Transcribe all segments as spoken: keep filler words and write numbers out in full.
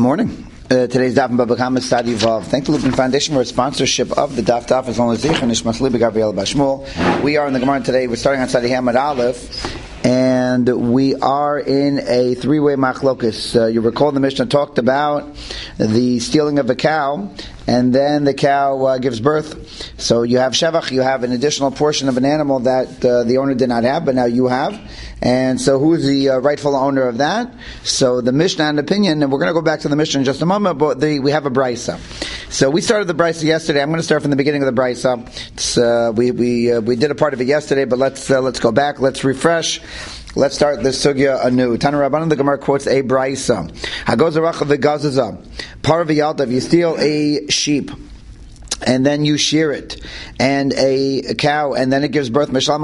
Morning. Uh, today's Daf and Baba Kama study of Thank the Lupin Foundation for its sponsorship of the Daf Daf as long as Zich and Ishmas Liba Gabriel Bashmul. We are in the Gemara today. We're starting on Sadi Hamad Aleph, and we are in a three-way machlokus. Uh, you recall the Mishnah talked about the stealing of a cow, and then the cow uh, gives birth. So you have shevach, you have an additional portion of an animal that uh, the owner did not have, but now you have. And so who is the uh, rightful owner of that? So the Mishnah and opinion, and we're going to go back to the Mishnah in just a moment, but the, we have a brisa. So we started the brisa yesterday. I'm going to start from the beginning of the brisa. It's, uh, we we uh, we did a part of it yesterday, but let's uh, let's go back. Let's refresh. Let's start this sugya anew. Tana Rabbanan, the Gemara quotes a brisa. Hagozaracha v'gazaza. Par v'yalda, if you steal a sheep, and then you shear it, and a cow, and then it gives birth. So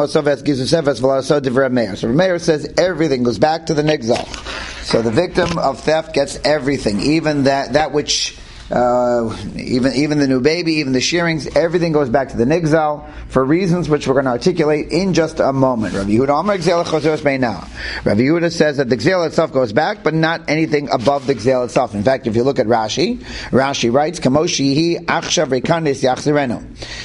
Rameir says everything goes back to the nigzal. So the victim of theft gets everything, even that that which, uh, even even the new baby, even the shearings, everything goes back to the nigzal for reasons which we're going to articulate in just a moment. Rabbi Yehuda Amar Gzela Chozos Beina. Rabbi Yehuda says that the gzela itself goes back, but not anything above the gzela itself. In fact, if you look at Rashi, Rashi writes, "Kamoshihi achshav rekanis yachzirenu."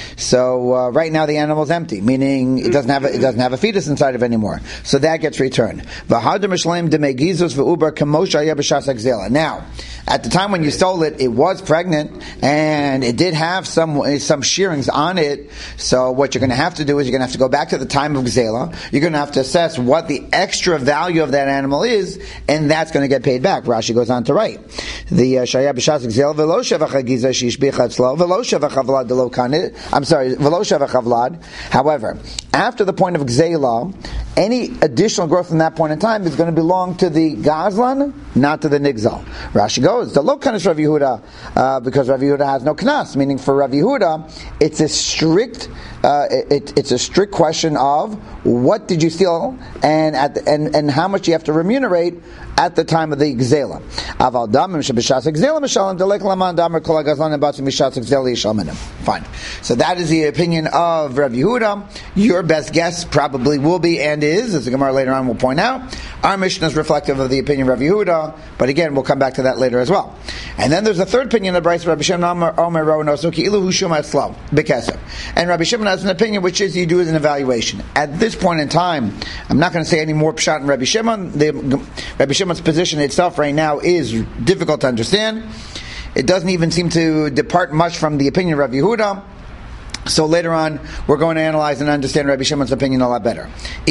So uh, right now the animal's empty, meaning it doesn't have a, it doesn't have a fetus inside of it anymore. So that gets returned. V'hadar mishleim demegizus v'ubar kamosha yabashas gzela. Now, at the time when you stole it, it was pregnant and it did have some some shearings on it. So what you're going to have to do is you're going to have to go back to the time of gzela. You're going to have to assess what the extra value of that animal is, and that's going to get paid back. Rashi goes on to write the shaya b'shas gzela v'lo shevach hagiza shishbicha tzlo v'lo shevach havlad delo kanit. I'm sorry, v'lo shevach havlad. However, after the point of gzela, any additional growth from that point in time is going to belong to the gazlan, not to the nigzal. Rashi goes, the lo kanas Rav Yehuda, uh, because Rav Yehuda has no knas, meaning for Rav Yehuda, it's a strict, uh, it, it's a strict question of what did you steal, and at the, and and how much you have to remunerate at the time of the gzela. Aval damim shebishas gzela mishalim delek laman damer kol hagazlan ebatzu mishas gzela yishalmenim. Fine. So that is the opinion of Rav Yehuda. Your best guess probably will be and is, as the Gemara later on will point out, our Mishnah is reflective of the opinion of Rav Yehuda, but again, we'll come back to that later as well. And then there's a third opinion of Rabbi Shimon Omer Rono Suki Ilu Hushum Atzlav B'Kesav. And Rabbi Shimon has an opinion which is you do as an evaluation. At this point in time, I'm not going to say any more pshat in Rabbi Shimon. The, Rabbi Shimon's position itself right now is difficult to understand. It doesn't even seem to depart much from the opinion of Rabbi Yehuda. So later on, we're going to analyze and understand Rabbi Shimon's opinion a lot better.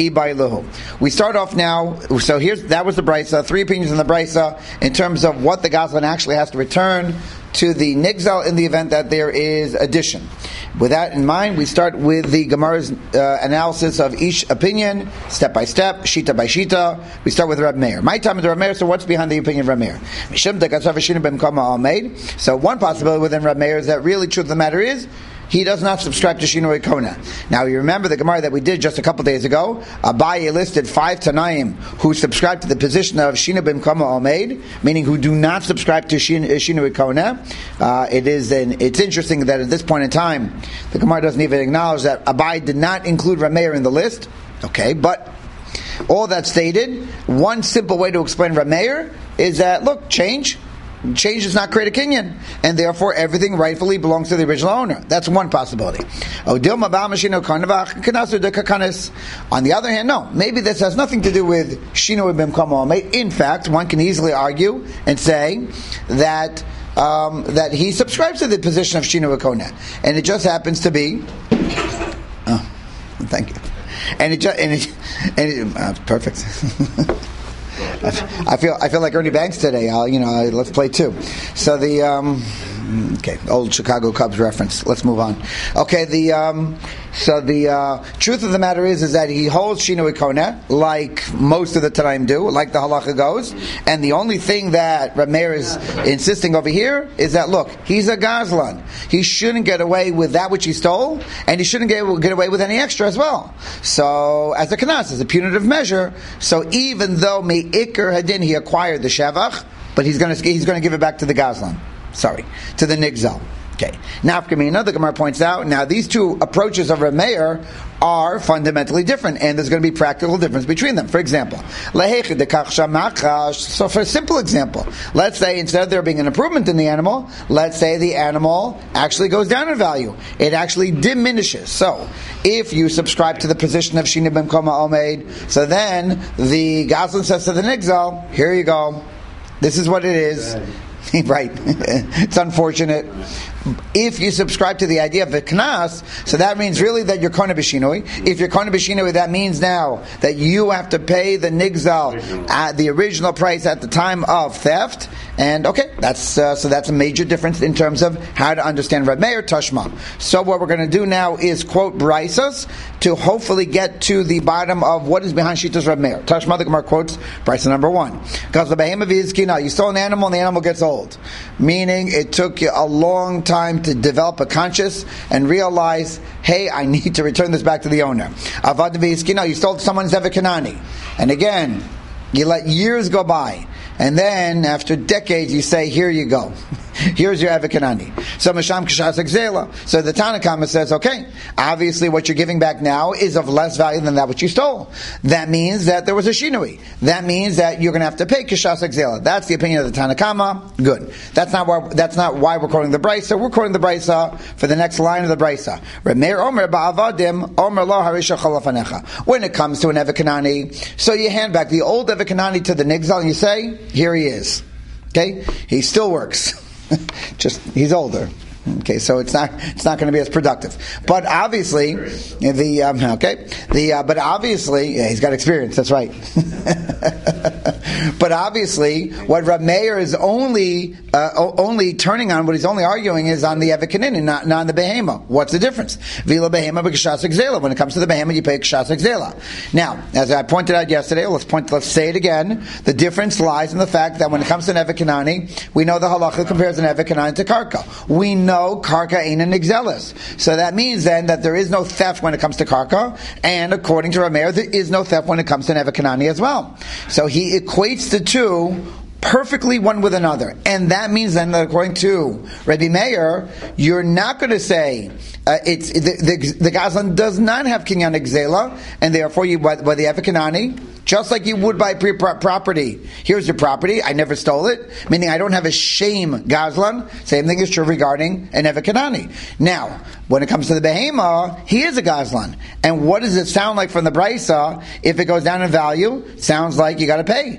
We start off now. So here's that was the brisa. Three opinions in the brisa in terms of what the gazlan actually has to return to the nigzal in the event that there is addition. With that in mind, we start with the Gemara's uh, analysis of each opinion, step by step, shita by shita. We start with Reb Meir. My time is Reb Meir, so what's behind the opinion of Reb Meir? So one possibility within Reb Meir is that really, truth of the matter is, he does not subscribe to Shinui Kona. Now, you remember the Gemara that we did just a couple days ago. Abaye listed five Tanaim who subscribe to the position of Shinu B'Mkama Omeid, meaning who do not subscribe to Shin, Shinui Kona. Uh, it is an, it's interesting that at this point in time, the Gemara doesn't even acknowledge that Abaye did not include Rameir in the list. Okay, but all that stated, one simple way to explain Rameir is that, look, change. Change does not create a kinyan, and therefore everything rightfully belongs to the original owner. That's one possibility. On the other hand, no, maybe this has nothing to do with Shino B'Mkama. In fact, one can easily argue and say that um, that he subscribes to the position of Shino Kona, and it just happens to be. Oh, thank you. And it just and it, and it, uh, perfect. I feel I feel like Ernie Banks today. I'll, you know, let's play two. So the um, okay, old Chicago Cubs reference. Let's move on. Okay, the um, so the uh, truth of the matter is is that he holds Shino Kona like most of the Tanaim do, like the halacha goes. And the only thing that Reb Meir is insisting over here is that look, he's a gazlan. He shouldn't get away with that which he stole, and he shouldn't get get away with any extra as well. So as a kanas, as a punitive measure. So even though me'ikr hadin he acquired the shevach, but he's going to he's going to give it back to the gazlan. Sorry, to the nigzal. Okay. Nafkamina, the Gemara points out, now these two approaches of Reb Meir are fundamentally different, and there's going to be practical difference between them. For example, so for a simple example, let's say instead of there being an improvement in the animal, let's say the animal actually goes down in value. It actually diminishes. So, if you subscribe to the position of Shina B'mkoma Omeid, so then the Goslin says to the Nigzal, here you go, this is what it is. Right. It's unfortunate. If you subscribe to the idea of the knas, so that means really that you're kona b'shinoi. If you're kona b'shinoi, that means now that you have to pay the nigzal at the original price at the time of theft. And okay, that's uh, so that's a major difference in terms of how to understand Reb Meir Tashma. So what we're going to do now is quote Braisos to hopefully get to the bottom of what is behind Shitas Reb Meir. Tashma, the Gemara quotes Brisa number one. Because the behema v'izkina, you stole an animal and the animal gets old, meaning it took you a long time to develop a conscience and realize, hey, I need to return this back to the owner. Avad v'izkina, you stole someone's Eved Kanani, and again, you let years go by. And then, after decades, you say, here you go. Here's your Eved Kanani. So, Masham Kishas Exela. So the Tanakhama says, okay, obviously what you're giving back now is of less value than that which you stole. That means that there was a Shinui. That means that you're going to have to pay Kishas Exela. That's the opinion of the Tanakhama. Good. That's not why, that's not why we're quoting the Brisa. We're quoting the Brisa for the next line of the Brisa. Remeir Omer Ba'avadim Omer Lo Harisha Chalafanecha. When it comes to an Eved Kanani, so you hand back the old Eved Kanani to the Nigzal and you say, here he is. Okay? He still works. Just he's older. Okay, so it's not it's not going to be as productive. But obviously, the um, okay, the uh, but obviously yeah, he's got experience. That's right. But obviously, what Reb Meir is only uh, only turning on, what he's only arguing is on the Eved Kanani, not, not on the behema. What's the difference? Vila behema b'kshas exela. When it comes to the behema, you pay kshas exela. Now, as I pointed out yesterday, let's point. Let's say it again. The difference lies in the fact that when it comes to an Eved Kanani, we know the halacha compares an Eved Kanani to karka. We know karka ain't an exelis. So that means then that there is no theft when it comes to karka, and according to Reb Meir, there is no theft when it comes to an Eved Kanani as well. So he equates the two perfectly one with another. And that means then that according to Rebbe Meir, you're not going to say uh, it's the, the, the Gazlan does not have kinyan exela, and therefore you by, by the Eved Kanani, just like you would buy pre- property. Here's your property, I never stole it, meaning I don't have a shame Gazlan. Same thing is true regarding an Eved Kanani. Now, when it comes to the Behema, he is a Gazlan. And what does it sound like from the Brisa? If it goes down in value, sounds like you got to pay.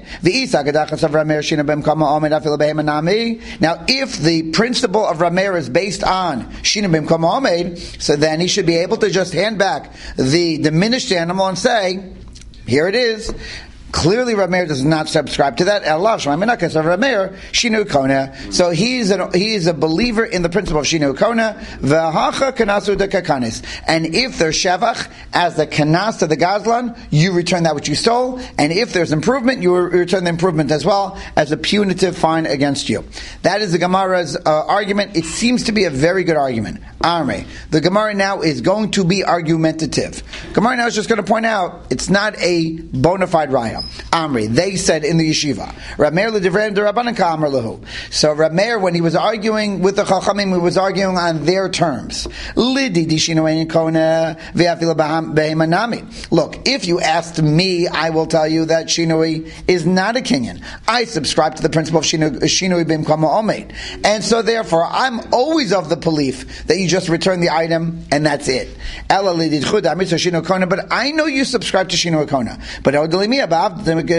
Now, if the principle of Reb Meir is based on Shina B'mkoma Omeid, so then he should be able to just hand back the diminished animal and say, here it is. Clearly, Reb Meir does not subscribe to that. So he's a, he's a believer in the principle of Shinu Kona. And if there's Shevach, as the Kanas to the Gazlan, you return that which you stole. And if there's improvement, you return the improvement as well as a punitive fine against you. That is the Gemara's uh, argument. It seems to be a very good argument. Amre. The Gemara now is going to be argumentative. Gemara now is just going to point out it's not a bona fide raya. Amri, they said in the yeshiva. Reb Meir l'divrei d'Rabbanan ka'amar lahu. So Reb Meir, when he was arguing with the Chachamim, he was arguing on their terms. Lidi dishino ein kona ve'afila behema nami. Look, if you asked me, I will tell you that shinui is not a kinyan. I subscribe to the principle of shinui b'mkoma omeid, and so therefore I'm always of the belief that you just return the item and that's it. Ela lidi d'chuda mitzvah shino kona, but I know you subscribe to shino kona. But odeli above. But at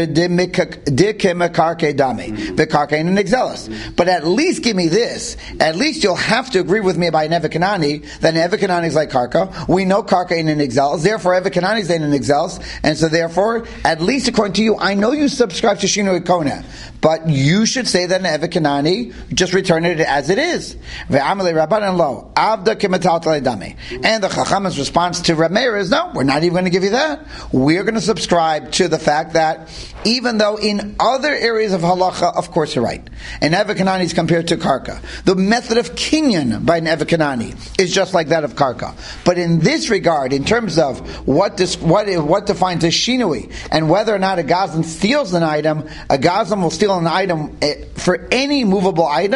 least give me this. At least you'll have to agree with me about an Eved Kanani that an Eved Kanani is like karka. We know karka ain't an exelis, therefore Eved Kanani is ain't an exelis, and so therefore, at least according to you, I know you subscribe to Shinu Kona, but you should say that an Eved Kanani, just return it as it is. And the Chacham's response to Reb Meir is, no, we're not even going to give you that. We're going to subscribe to the fact that even though in other areas of halacha, of course you're right, an Eved Kanani is compared to karka. The method of kinyan by an Eved Kanani is just like that of karka. But in this regard, in terms of what this, what what defines a shinui and whether or not a gazlan steals an item, a gazlan will steal an item for any movable item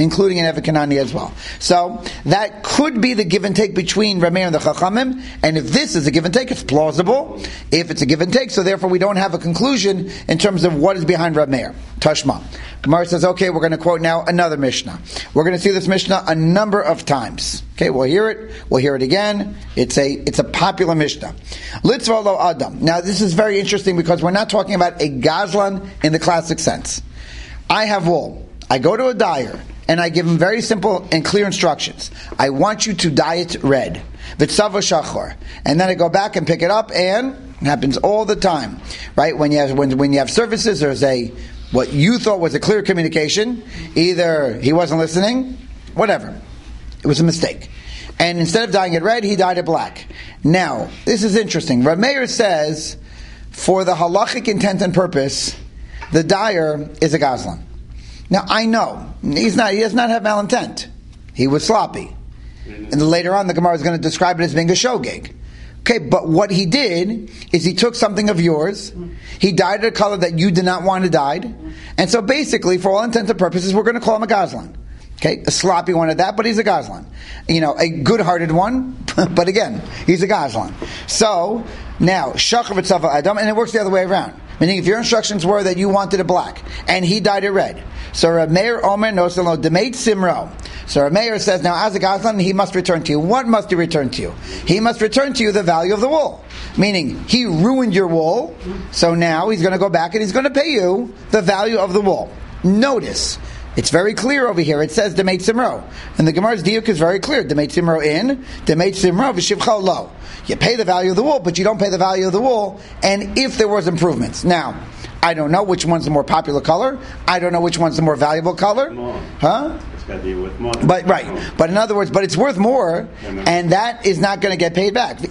including an Evet Kanani as well. So that could be the give and take between Rav Meir and the Chachamim, and if this is a give and take, it's plausible. If it's a give and take, so therefore we don't have a conclusion in terms of what is behind Rav Meir. Tashma. Gemara says, okay, we're going to quote now another Mishnah. We're going to see this Mishnah a number of times. Okay, we'll hear it. We'll hear it again. It's a it's a popular Mishnah. Litzva lo Adam. Now this is very interesting because we're not talking about a gazlan in the classic sense. I have wool. I go to a dyer and I give him very simple and clear instructions. I want you to dye it red. V'tzava shachor. And then I go back and pick it up, and it happens all the time. Right? When you have when, when you have services, there's a what you thought was a clear communication. Either he wasn't listening, whatever. It was a mistake. And instead of dyeing it red, he dyed it black. Now, this is interesting. Rav Meir says, for the halachic intent and purpose, the dyer is a gazlan. Now, I know, he's not, he does not have malintent. He was sloppy. And later on, the Gemara is going to describe it as being a shogeg. Okay, but what he did is he took something of yours, he dyed it a color that you did not want to dye, and so basically, for all intents and purposes, we're going to call him a gazlan. Okay, a sloppy one at that, but he's a gazlan. You know, a good-hearted one, but again, he's a gazlan. So, now, shachar v'tzava adam, and it works the other way around. Meaning, if your instructions were that you wanted it black, and he dyed it red, so Rav Meir Omer Noselo Demeit Simro. So Rav Meir says, now as a gazlan, he must return to you. What must he return to you? He must return to you the value of the wool. Meaning, he ruined your wool, so now he's going to go back and he's going to pay you the value of the wool. Notice, it's very clear over here. It says Demeit Simro. And the Gemara's diuk is very clear. Demeit Simro in, Demeit Simro v'shivcha lo. You pay the value of the wool, but you don't pay the value of the wool, and if there was improvements. Now, I don't know which one's the more popular color. I don't know which one's the more valuable color. More. Huh? It's got to be worth more. But right. But in other words, but it's worth more, and that is not going to get paid back. Now,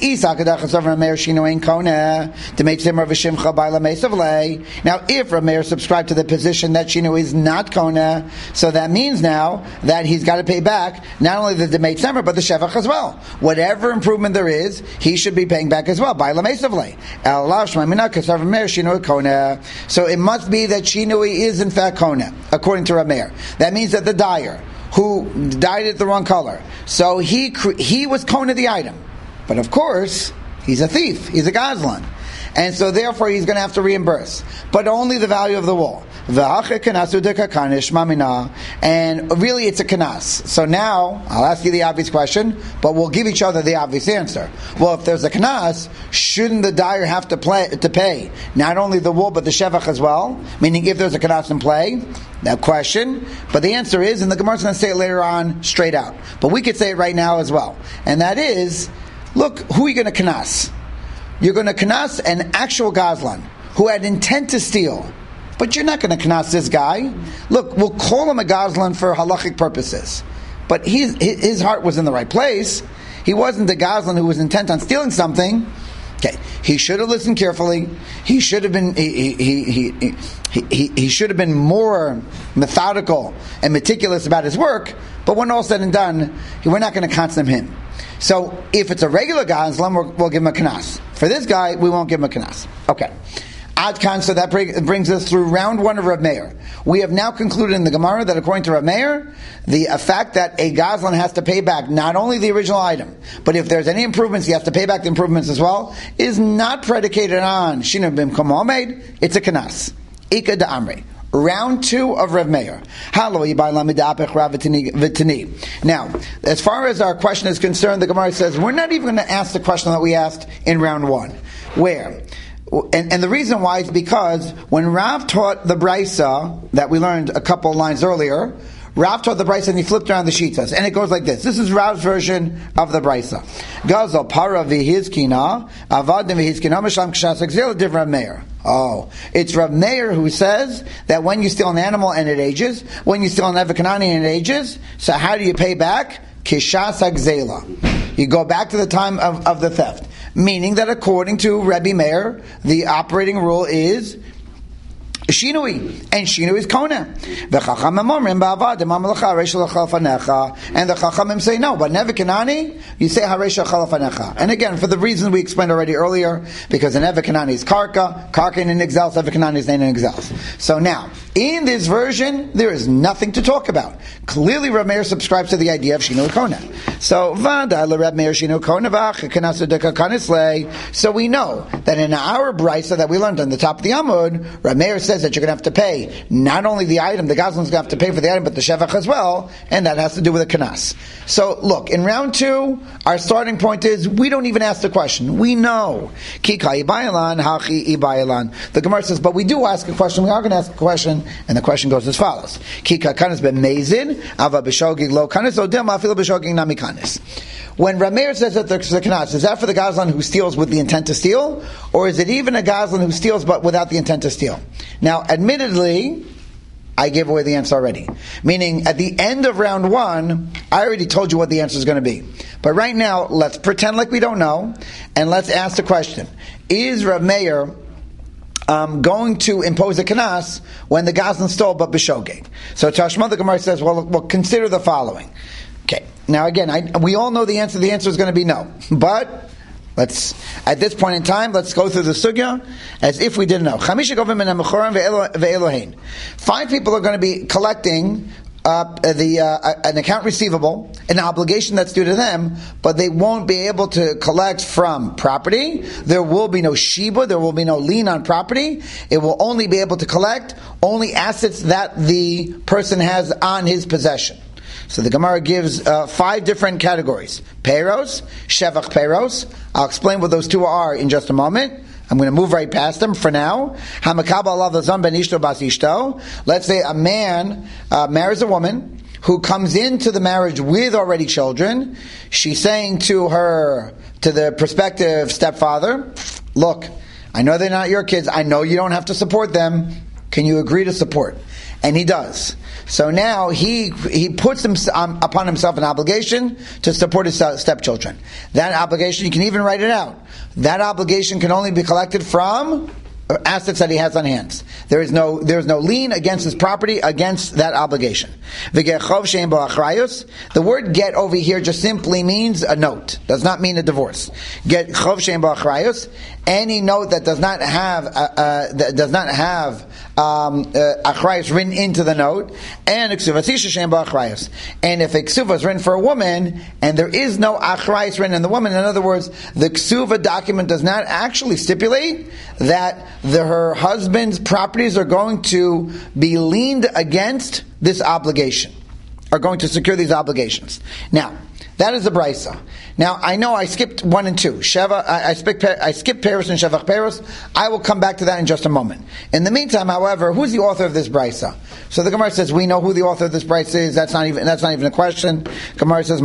if Rameir subscribed to the position that Shino is not Kona, so that means now that he's got to pay back not only the Demeit Semer, but the Shevach as well. Whatever improvement there is, he should be paying back as well. So it must be that Shinui is in fact Kona, according to Rameir. That means that the dyer who dyed it the wrong color, so he he was Kona the item. But of course, he's a thief. He's a gazlan. And so therefore he's going to have to reimburse. But only the value of the wool. And really it's a kanas. So now, I'll ask you the obvious question, but we'll give each other the obvious answer. Well, if there's a kanas, shouldn't the dyer have to, play, to pay not only the wool, but the shevach as well? Meaning if there's a kanas in play, that question. But the answer is, and the Gemara is going to say it later on straight out, but we could say it right now as well. And that is, look, who are you going to kanas? You're going to kanas an actual gazlan who had intent to steal. But you're not going to kanas this guy. Look, we'll call him a gazlan for halachic purposes. But he's, his heart was in the right place. He wasn't a gazlan who was intent on stealing something. Okay, he should have listened carefully. He should have been he he he he, he, he should have been more methodical and meticulous about his work. But when all's said and done, we're not going to constant him. So if it's a regular gazlan, we'll, we'll give him a kanas. For this guy, we won't give him a kanas. Okay. Adkan, so that brings us through round one of Rav Meir. We have now concluded in the Gemara that according to Rav Meir, the uh, fact that a gazlan has to pay back not only the original item, but if there's any improvements, he has to pay back the improvements as well, is not predicated on Shina bim Kamomed, it's a kanas. Ika da Amri. Round two of Rav Meir. Now, as far as our question is concerned, the Gemara says we're not even going to ask the question that we asked in round one. Where? And, and the reason why is because when Rav taught the Brisa that we learned a couple lines earlier, Rav taught the Brisa and he flipped around the shitas, and it goes like this. This is Rav's version of the Brisa. Gazal para v'hizkina avadim v'hizkina mishlam k'shas exil div Meir. Oh, it's Rav Meir who says that when you steal an animal and it ages, when you steal an Evet Kanani and it ages, so how do you pay back? Kishas agzela. You go back to the time of, of the theft. Meaning that according to Rebbe Meir, the operating rule is Shinui, and Shinui is Kona. And the Chachamim say no, but Nevi Kanani, you say Haresha Chalafanecha. And again, for the reasons we explained already earlier, because an Nevi Kanani is Karka, Karka in exils, Nevi Kanani is in exils. So now, In this version, there is nothing to talk about. Clearly, Reb Meir subscribes to the idea of Shino Kona. So, Vada le Reb Meir Shino Kona v'ach deka kanisle. So we know that in our brisa that we learned on the top of the Amud, Reb Meir says that you're going to have to pay not only the item, the Gazlan's going to have to pay for the item, but the Shevach as well, and that has to do with the Kanas. So, look, in round two, our starting point is we don't even ask the question. We know. Kika ibayalan, hachi ibayalan. The Gemara says, but we do ask a question. We are going to ask a question. And the question goes as follows: Kika kanis ben mezin, ava b'shogig lo kanis, odem afil b'shogig nami kanis. When Rameir says that there's a kanas, is that for the Gazlan who steals with the intent to steal, or is it even a Gazlan who steals but without the intent to steal? Now, admittedly, I gave away the answer already. Meaning, at the end of round one, I already told you what the answer is going to be. But right now, let's pretend like we don't know, and let's ask the question: is Rav Meir Um, going to impose a kanas when the Gazlan stole but b'shogeg? So Tashma the Gemara says, well, well, consider the following. Okay, now again, I, we all know the answer. The answer is going to be no. But let's, at this point in time, let's go through the sugya as if we didn't know. Five people are going to be collecting Uh, the uh, an account receivable, an obligation that's due to them, but they won't be able to collect from property. There will be no shiba, there will be no lien on property. It will only be able to collect only assets that the person has on his possession. So the Gemara gives uh, five different categories: peiros, shevach peiros. I'll explain what those two are in just a moment. I'm going to move right past them for now. Let's say a man uh, marries a woman who comes into the marriage with already children. She's saying to her, to the prospective stepfather, look, I know they're not your kids. I know you don't have to support them. Can you agree to support? And he does. So now he he puts him, um, upon himself an obligation to support his stepchildren. That obligation, you can even write it out. That obligation can only be collected from assets that he has on hands. There is no there is no lien against his property against that obligation. The word get over here just simply means a note. Does not mean a divorce. Get chov shein bo achrayus, any note that does not have uh, uh, that does not have um, uh, achrayus written into the note, and and if a ksuva is written for a woman and there is no achrayus written in the woman, in other words, the ksuva document does not actually stipulate that the, her husband's properties are going to be liened against this obligation, are going to secure these obligations. Now, that is the brisa. Now, I know I skipped one and two. Sheva, I, I, skipped, I skipped Paris and Shevach Paris. I will come back to that in just a moment. In the meantime, however, who's the author of this brisa? So the Gemara says we know who the author of this brisa is. That's not even that's not even a question. Gemara says,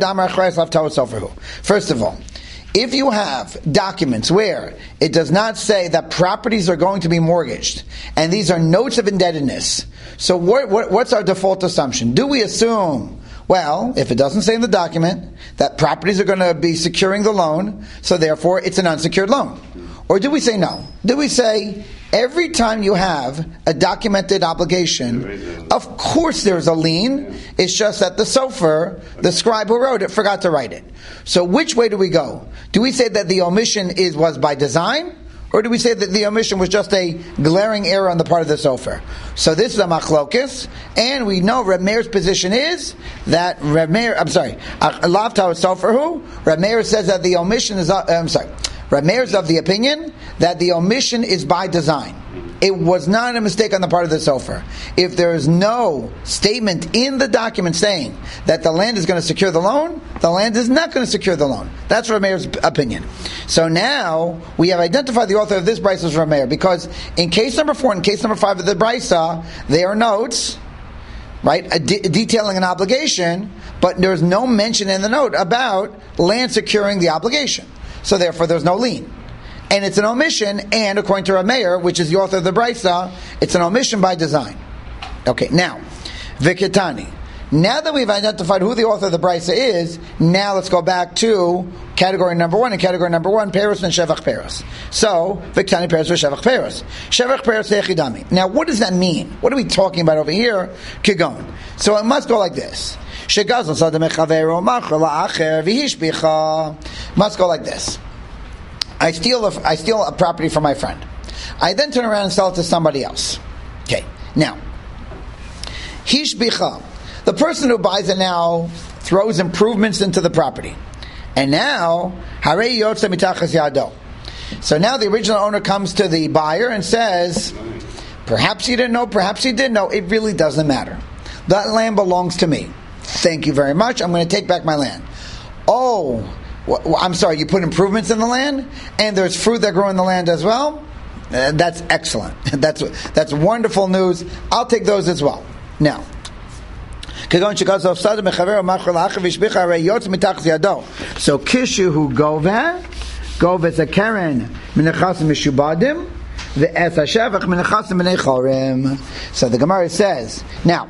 first of all, if you have documents where it does not say that properties are going to be mortgaged, and these are notes of indebtedness, so what, what, what's our default assumption? Do we assume, well, if it doesn't say in the document that properties are going to be securing the loan, so therefore it's an unsecured loan? Or do we say no? Do we say every time you have a documented obligation, of course there's a lien, it's just that the sofer, the scribe who wrote it, forgot to write it. So which way do we go? Do we say that the omission is was by design? Or do we say that the omission was just a glaring error on the part of the sofer? So this is a machlokis, and we know Reb Meir's position is that Reb Meir, I'm sorry, Lav Tau sofer who? Reb Meir says that the omission is, uh, I'm sorry, Reb Meir is of the opinion that the omission is by design. It was not a mistake on the part of the sofer. If there is no statement in the document saying that the land is going to secure the loan, the land is not going to secure the loan. That's Reb Meir's opinion. So now we have identified the author of this brisa as Reb Meir, because in case number four and case number five of the brisa, they are notes, right, de- detailing an obligation, but there's no mention in the note about land securing the obligation. So therefore there's no lien. And it's an omission, and according to Reb Meir, which is the author of the brisa, it's an omission by design. Okay, now, Vikitani. Now that we've identified who the author of the brisa is, now let's go back to category number one, and category number one, Peros and Shevach Peros. So, Vikitani Peros or Shevach Peros. Shevach Peros Echidami. Now, what does that mean? What are we talking about over here? Kigon. So it must go like this. Must go like this. I steal a, I steal a property from my friend. I then turn around and sell it to somebody else. Okay. Now, hishbicha, the person who buys it now throws improvements into the property. And now, harei yotze mitachas yado. So now the original owner comes to the buyer and says, perhaps he didn't know, perhaps he did know, it really doesn't matter. That land belongs to me. Thank you very much, I'm going to take back my land. Oh, wh- I'm sorry, you put improvements in the land, and there's fruit that grow in the land as well? Uh, that's excellent. That's that's wonderful news. I'll take those as well. Now, so kishu hu gova, gova is a keren minachasim mishubadim, the es hashevach minachasim minei chorim. So the Gemara says, now,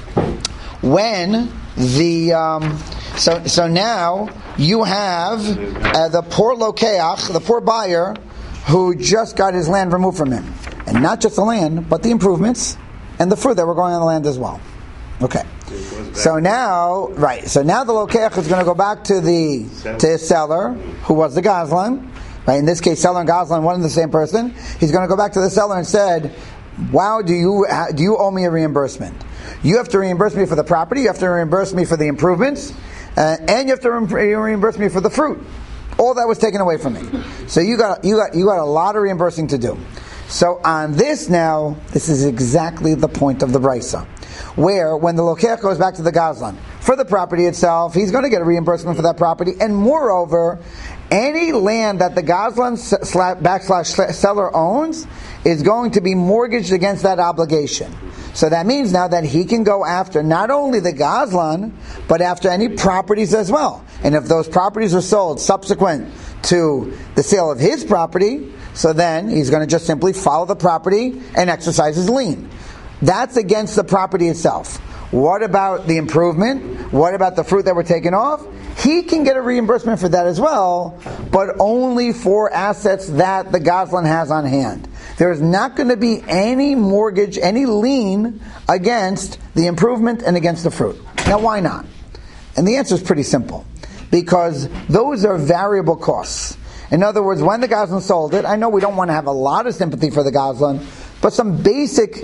when the um, so so now you have uh, the poor lokeach, the poor buyer, who just got his land removed from him, and not just the land, but the improvements and the fruit that were growing on the land as well. Okay. So now, right. So now the lokeach is going to go back to the to his seller, who was the gazlan. Right. In this case, seller and gazlan, one and the same person. He's going to go back to the seller and said, "Wow, do you do you owe me a reimbursement? You have to reimburse me for the property. You have to reimburse me for the improvements, uh, and you have to re- reimburse me for the fruit. All that was taken away from me. So you got you got you got a lot of reimbursing to do." So on this now, this is exactly the point of the brisa, where when the lokeach goes back to the gazlan for the property itself, he's going to get a reimbursement for that property, and moreover, any land that the gazlan backslash seller owns is going to be mortgaged against that obligation. So that means now that he can go after not only the gazlan, but after any properties as well. And if those properties are sold subsequent to the sale of his property, so then he's going to just simply follow the property and exercise his lien. That's against the property itself. What about the improvement? What about the fruit that were taken off? He can get a reimbursement for that as well, but only for assets that the gazlan has on hand. There is not going to be any mortgage, any lien against the improvement and against the fruit. Now, why not? And the answer is pretty simple. Because those are variable costs. In other words, when the gazlan sold it, I know we don't want to have a lot of sympathy for the gazlan, but some basic,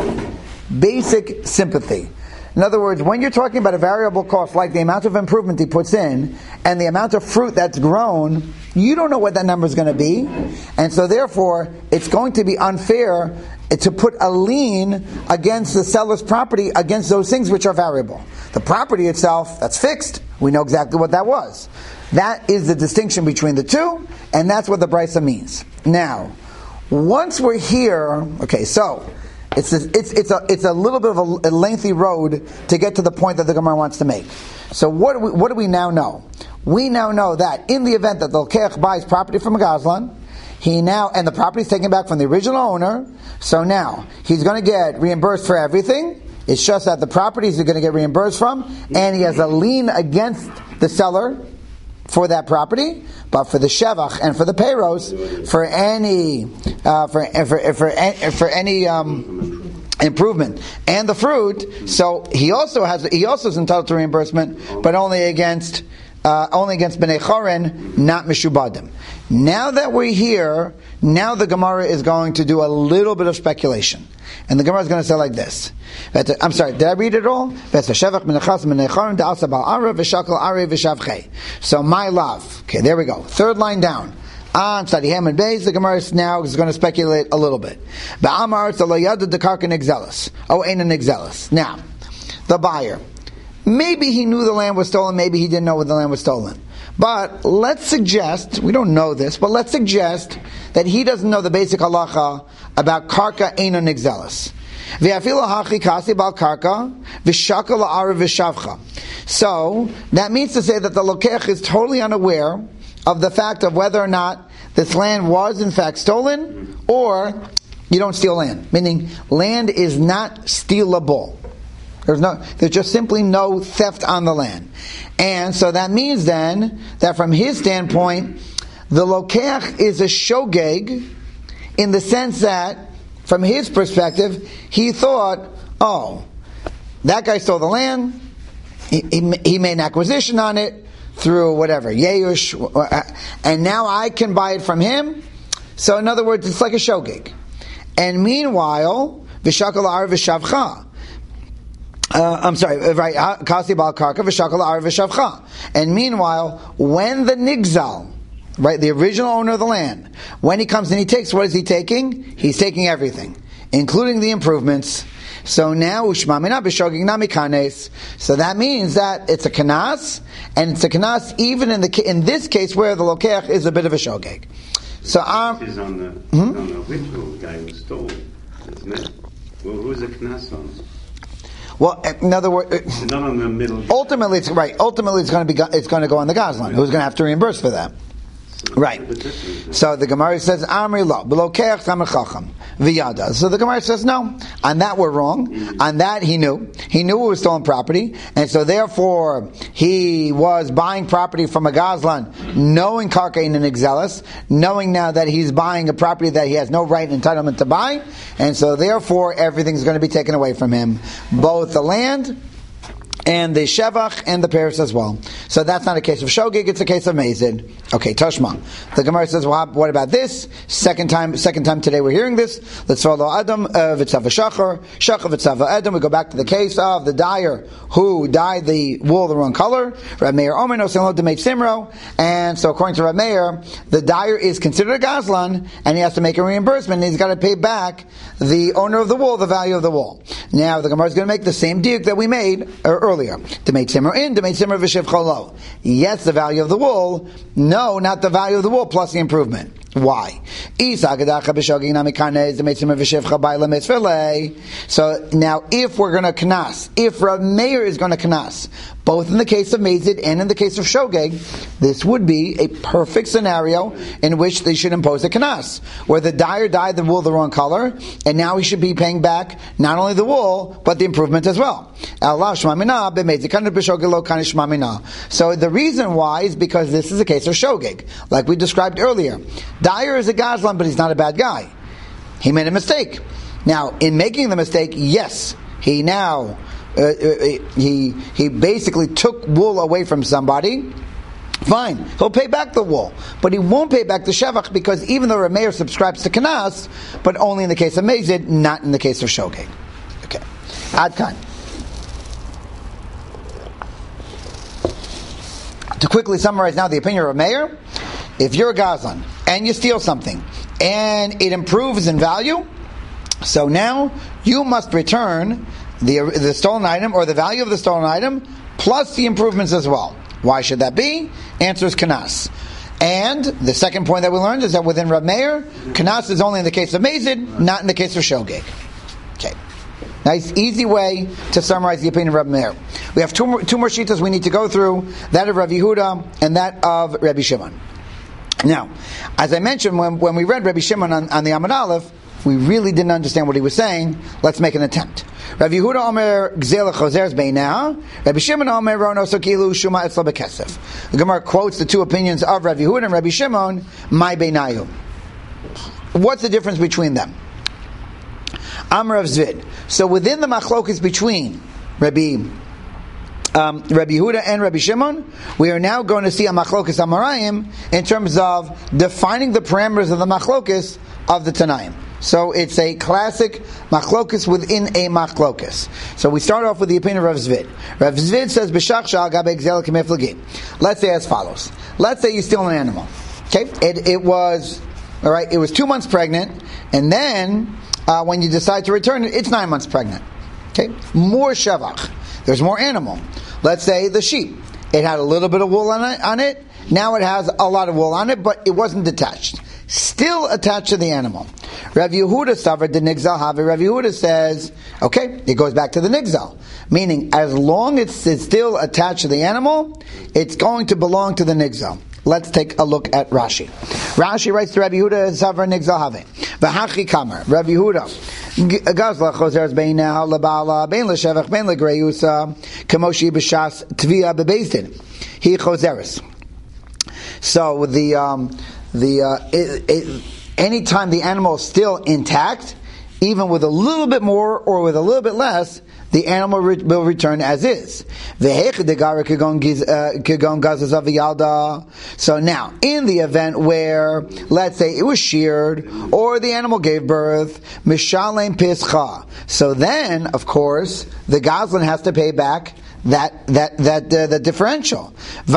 basic sympathy. In other words, when you're talking about a variable cost, like the amount of improvement he puts in, and the amount of fruit that's grown, you don't know what that number is going to be. And so therefore, it's going to be unfair to put a lien against the seller's property against those things which are variable. The property itself, that's fixed. We know exactly what that was. That is the distinction between the two, and that's what the brisa means. Now, once we're here, okay, so it's a, it's it's a it's a little bit of a, a lengthy road to get to the point that the Gemara wants to make. So what do we what do we now know? We now know that in the event that the lokeach buys property from a gazlan, he now and the property is taken back from the original owner. So now he's going to get reimbursed for everything. It's just that the properties are going to get reimbursed from, and he has a lien against the seller for that property, but for the shevach and for the payros, for any uh, for for for, for any um, improvement and the fruit, so he also has he also is entitled to reimbursement, but only against uh, only against bnei chorin, not mishubadim. Now that we're here, now the Gemara is going to do a little bit of speculation. And the Gemara is going to say like this. I'm sorry, did I read it all? So my love. Okay, there we go. Third line down. On Sadi Haman Beis, the Gemara is now is going to speculate a little bit. Now, the buyer. Maybe he knew the land was stolen, maybe he didn't know when the land was stolen. But let's suggest, we don't know this, but let's suggest that he doesn't know the basic halacha about karka eina nigzelas. So, that means to say that the lokeach is totally unaware of the fact of whether or not this land was in fact stolen, or you don't steal land. Meaning, land is not stealable. There's no, there's just simply no theft on the land. And so that means then, that from his standpoint, the lokeach is a shogeg, in the sense that, from his perspective, he thought, oh, that guy stole the land, he, he, he made an acquisition on it, through whatever, Yeush, and now I can buy it from him. So in other words, it's like a shogeg. And meanwhile, v'shakal ar v'shavcha. Uh, I'm sorry, right? Kasi bal karka v'shakal ar v'shavcha. And meanwhile, when the nigzal, right, the original owner of the land, when he comes and he takes, what is he taking? He's taking everything, including the improvements. So now, ushmamina b'shogeg nami kanes. So that means that it's a kanas, and it's a kanas even in the in this case where the lokeach is a bit of a shogeg. So um, is on the hmm? on the original guy who stole, isn't it? Well, who's the kanas on? Well, in other words, it's not on the middle. Ultimately, it's right. Ultimately, it's going to be it's going to go on the gazlan, who's going to have to reimburse for that. Right. So the Gemara says, Amri lo, b'lokeach tamer chacham, v'yada. So the Gemara says, no. On that we're wrong. On that he knew. He knew it was stolen property. And so therefore, he was buying property from a gazlan, knowing karkain and exelis, knowing now that he's buying a property that he has no right and entitlement to buy. And so therefore, everything's going to be taken away from him. Both the land, and the shevach and the paris as well. So that's not a case of shogeg; it's a case of mezid. Okay, Tashma. The Gemara says, "Well, what about this? Second time, second time today we're hearing this. Let's follow Adam v'tzava shachar, shachar v'tzava Adam." We go back to the case of the dyer who dyed the wool the wrong color. Rav Meir Omer no selo demeit simro, and so according to Rav Meir, the dyer is considered a gazlan, and he has to make a reimbursement. And he's got to pay back the owner of the wool the value of the wool. Now the Gemara is going to make the same diuk that we made earlier. Demeit simro in, demeit simro v'shiv cholo. Yes, the value of the wool. No, not the value of the wool plus the improvement. Why? So now, if we're going to knas, if Rav Meir is going to knas, both in the case of mezid and in the case of shogeg, this would be a perfect scenario in which they should impose a knas, where the dyer dyed the wool the wrong color, and now he should be paying back not only the wool but the improvement as well. So the reason why is because this is a case of shogeg, like we described earlier. Dyer is a gazlan, but he's not a bad guy. He made a mistake. Now, in making the mistake, yes, he now uh, he he basically took wool away from somebody. Fine, he'll pay back the wool, but he won't pay back the shevach because even though Rav Meir subscribes to kanas, but only in the case of mezid, not in the case of shogeg. Okay, ad kan. To quickly summarize now the opinion of Rav Meir, if you're a gazlan and you steal something and it improves in value, so now you must return the the stolen item or the value of the stolen item plus the improvements as well. Why should that be? Answer is kanas. And the second point that we learned is that within Rav Meir, kanas is only in the case of mezid, not in the case of shogeg. Okay. Nice, easy way to summarize the opinion of Rav Meir. We have two more, two more shitas we need to go through, that of Rav Yehuda and that of Rabbi Shimon. Now, as I mentioned, when, when we read Rabbi Shimon on, on the Amud Aleph, we really didn't understand what he was saying. Let's make an attempt. Rav Yehuda Omer Gzela Chozer's Beina. Rabbi Shimon Omer Rono Sokilu Shuma Etzla Bekesef. The Gemara quotes the two opinions of Rav Yehuda and Rabbi Shimon. My Beinayu. What's the difference between them? Amar of Zvid. So within the machlokas between Rabbi Um, Rabbi Yehuda and Rabbi Shimon, we are now going to see a machlokas amarayim in terms of defining the parameters of the machlokas of the Tanaim. So it's a classic machlokas within a machlokas. So we start off with the opinion of Rav Zvid. Rav Zvid says, "B'shach shal gabe gzela k'meflagim." Let's say as follows. Let's say you steal an animal. Okay, it, it was all right. It was two months pregnant, and then uh, when you decide to return it, it's nine months pregnant. Okay, more shavach. There's more animal. Let's say the sheep. It had a little bit of wool on it, on it. Now it has a lot of wool on it, but it wasn't detached. Still attached to the animal. Rav Yehuda suffered the nigzal have. Rav Yehuda says, okay, it goes back to the nigzal. Meaning, as long as it's still attached to the animal, it's going to belong to the nigzal. Let's take a look at Rashi. Rashi writes to Rabbi Yehuda, Savra Nigzal Have. V'hachi Kamar. Rabbi Yehuda. Gazla Chozer's Beina Labala Bein L'Shevach Bein L'Greyusa Kamoshi B'Shas Tvia B'Bezdin. He Chozeres. So the um, the uh, it, it, anytime the animal is still intact, even with a little bit more or with a little bit less, the animal re- will return as is. So now, in the event where, let's say, it was sheared, or the animal gave birth, mishalem pischa. So then, of course, the Goslin has to pay back that that that uh, the differential.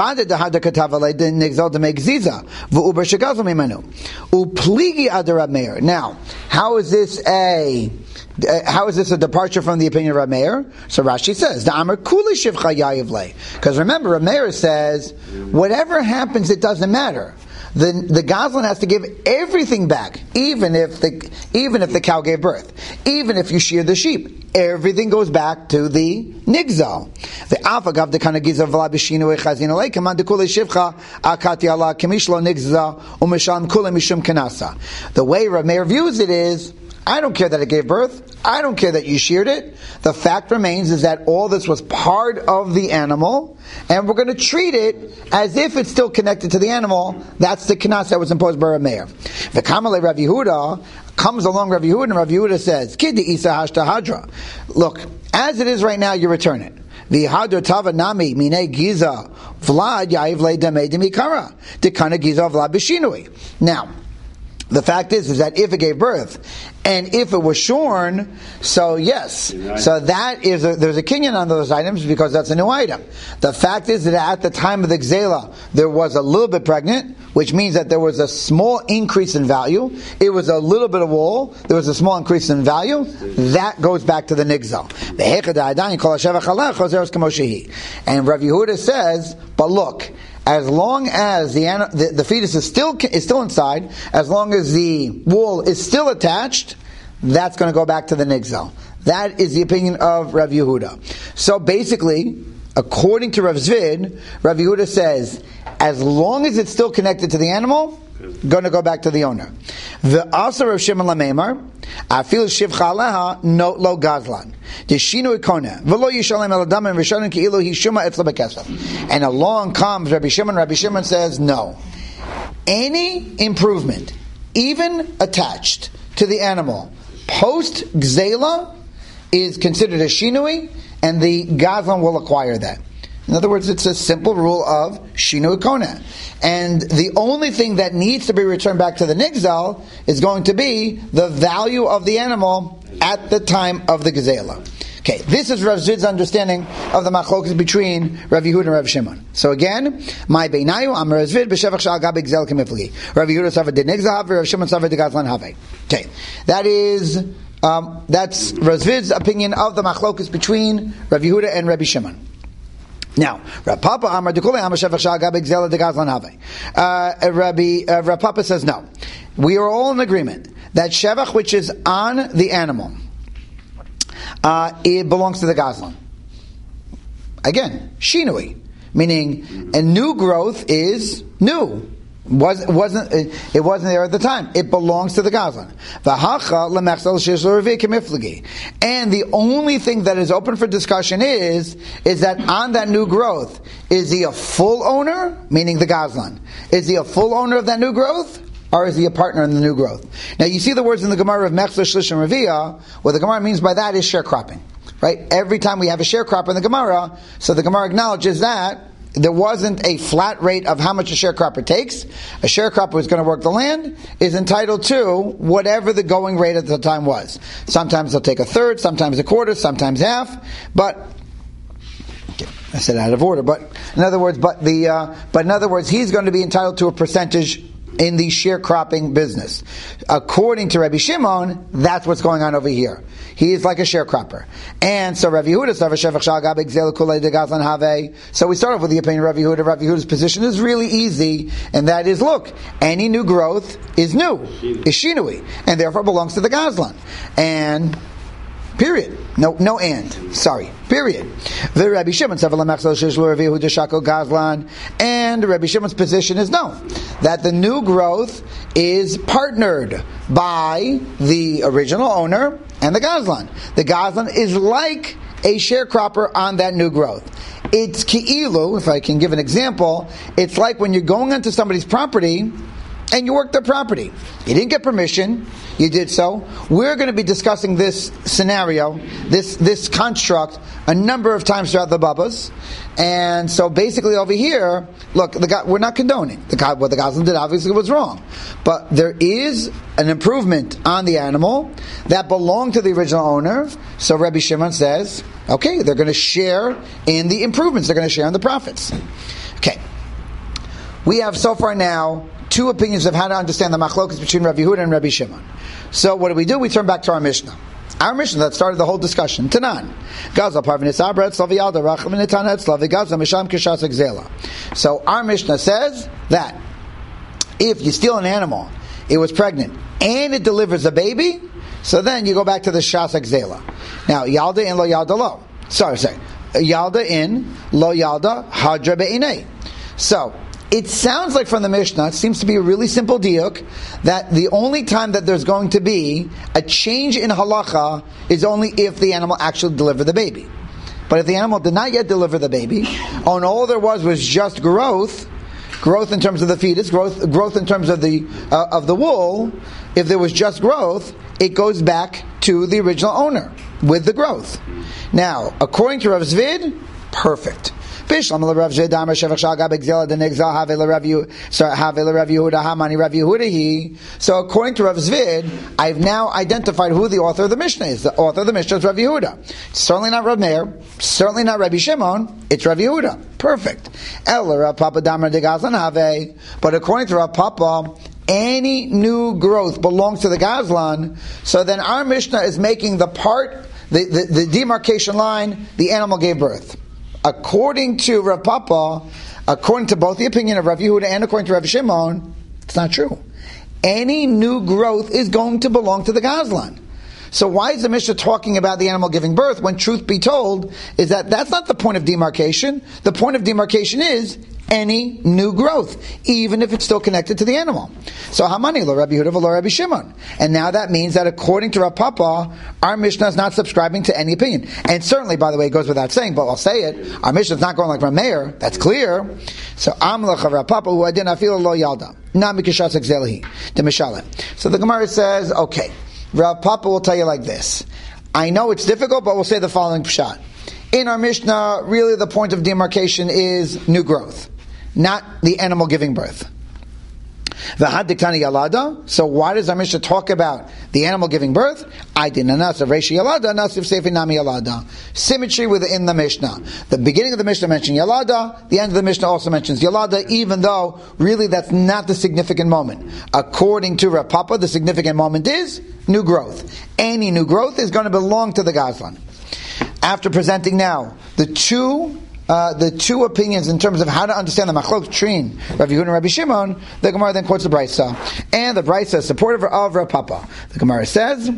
Now, how is this a uh, how is this a departure from the opinion of Rav Meir? So Rashi says, because remember, Rav Meir says, whatever happens, it doesn't matter. The the Goslin has to give everything back, even if the even if the cow gave birth, even if you shear the sheep, everything goes back to the nigzal. The afagav the kana gizav v'la b'shinu echazin alei command kule shivcha akati ala kamishlo nigzal umesham kule mishum kanasa. The way Rav Meir views it is, I don't care that it gave birth. I don't care that you sheared it. The fact remains is that all this was part of the animal, and we're going to treat it as if it's still connected to the animal. That's the knas that was imposed by Rav Meir. The Kamalei Rav Yehuda comes along Rav Yehuda, and Rav Yehuda says, Kid isa hashta hadra. Look, as it is right now, you return it. V'hadra tava nami minei giza vlad yayiv le damei demikara dekana giza vlad b'shinui. Now, the fact is, is that if it gave birth, and if it was shorn, so yes, so that is a, there's a kinyan on those items because that's a new item. The fact is that at the time of the gzela, there was a little bit pregnant, which means that there was a small increase in value. It was a little bit of wool. There was a small increase in value. That goes back to the nigzal. And Rav Yehuda says, but look, as long as the, the the fetus is still is still inside, as long as the wool is still attached, that's going to go back to the nigzal. That is the opinion of Rav Yehuda. So basically, according to Rav Zvid, Rav Yehuda says, as long as it's still connected to the animal, going to go back to the owner. The also Rav Shimon Lameimar, I feel shivcha aleha no lo gazlan. Deshinu ikona v'lo yishalem el adam and rishonim ki'ilu hishuma etzla bekesef. And along comes Rabbi Shimon. Rabbi Shimon says no. Any improvement, even attached to the animal post gzela, is considered a shinui, and the gazlan will acquire that. In other words, it's a simple rule of shinu kona. And the only thing that needs to be returned back to the nigzal is going to be the value of the animal at the time of the gezela. Okay, this is Rav Zvid's understanding of the machlokas between Rav Yehuda and Rav Shimon. So again, my beinayu am Rav Zvid b'shevach shal gab gzel kemifli. Rav Yehuda sava de nigzal have, Rav Shimon sava de gazlan have. Okay, that is um, that's Rav Zvid's opinion of the machlokas between Rav Yehuda and Rabbi Shimon. Now, Rav Papa Amar Dekule Amar Shevach Shal Gabek Zela De Gazlan Have. Rabbi uh, Rav Papa says no. We are all in agreement that Shevach, which is on the animal, uh, it belongs to the Gazlan. Again, Shinui, meaning a new growth is new. Was wasn't it wasn't there at the time. It belongs to the Gazlan. And the only thing that is open for discussion is is that on that new growth, is he a full owner, meaning the Gazlan? Is he a full owner of that new growth, or is he a partner in the new growth? Now you see the words in the Gemara of Mechzer Shlish and Reviyah. What the Gemara means by that is sharecropping. Right? Every time we have a sharecropper in the Gemara, so the Gemara acknowledges that there wasn't a flat rate of how much a sharecropper takes. A sharecropper who's going to work the land is entitled to whatever the going rate at the time was. Sometimes they'll take a third, sometimes a quarter, sometimes half. But okay, I said out of order. But in other words, but the uh, but in other words, he's going to be entitled to a percentage in the sharecropping business. According to Rabbi Shimon, that's what's going on over here. He is like a sharecropper. And so Rabbi Yehuda, so we start off with the opinion of Rabbi Yehuda. Rabbi Yehuda's position is really easy, and that is, look, any new growth is new, is shinui, and therefore belongs to the Gazlan. And period. No, no and. Sorry. Period. The Rabbi Shimon Gazlan, and Rabbi Shimon's position is no, that the new growth is partnered by the original owner and the Gazlan. The Gazlan is like a sharecropper on that new growth. It's ki'ilu, if I can give an example, it's like when you're going onto somebody's property and you worked their property. You didn't get permission, you did so. We're going to be discussing this scenario, this this construct, a number of times throughout the Babas. And so basically over here, look, the guy, we're not condoning. The guy, what the Gazlan did obviously was wrong. But there is an improvement on the animal that belonged to the original owner. So Rabbi Shimon says, okay, they're going to share in the improvements. They're going to share in the profits. Okay. We have so far now two opinions of how to understand the machlokas between Rabbi Yehuda and Rabbi Shimon. So what do we do? We turn back to our Mishnah. Our Mishnah that started the whole discussion. Tanan. So our Mishnah says that if you steal an animal, it was pregnant, and it delivers a baby, so then you go back to the Shasak Zela. Now, Yalda in lo Yalda lo. Sorry, sorry. Yalda in lo Yalda hadra be'inei. So, it sounds like from the Mishnah, it seems to be a really simple diuk, that the only time that there's going to be a change in halacha is only if the animal actually delivered the baby. But if the animal did not yet deliver the baby, and all there was was just growth, growth in terms of the fetus, growth growth in terms of the uh, of the wool, if there was just growth, it goes back to the original owner with the growth. Now, according to Rav Zvid, perfect. So according to Rav Zvid, I've now identified who the author of the Mishnah is. The author of the Mishnah is Rav Yehuda. It's certainly not Rav Meir, certainly not Rabbi Shimon, it's Rav Yehuda. Perfect. But according to Rav Papa, any new growth belongs to the Gazlan, so then our Mishnah is making the part, the, the, the demarcation line, the animal gave birth. According to Rav Papa, according to both the opinion of Rav Yehuda and according to Rav Shimon, it's not true. Any new growth is going to belong to the Gazlan. So why is the Mishnah talking about the animal giving birth when truth be told is that that's not the point of demarcation. The point of demarcation is any new growth, even if it's still connected to the animal. So Hamani lo Rabbi Yehuda v'lo Rabbi Shimon. And now that means that according to Rav Papa, our Mishnah is not subscribing to any opinion. And certainly, by the way, it goes without saying, but I'll say it, our Mishnah is not going like Rav Meir, that's clear. So Amlach of Rav Papa, who I did not feel lo yalda. Not mikashas exelihi. The Mishalet. So the Gemara says, okay, Rav Papa will tell you like this. I know it's difficult, but we'll say the following pshat. In our Mishnah, really the point of demarcation is new growth, not the animal giving birth. V'had diktani yalada. So why does our Mishnah talk about the animal giving birth? I did nanas of reishi yalada, nasif sefi nami yalada. Symmetry within the Mishnah. The beginning of the Mishnah mentioned yalada. The end of the Mishnah also mentions yalada, even though really that's not the significant moment. According to Rav Papa, the significant moment is new growth. Any new growth is going to belong to the Gazlan. After presenting now the two Uh, the two opinions in terms of how to understand the machlok between Rabbi Yehuda and Rabbi Shimon, the Gemara then quotes the Brisa, and the Brisa is supportive of Rav Papa. The Gemara says,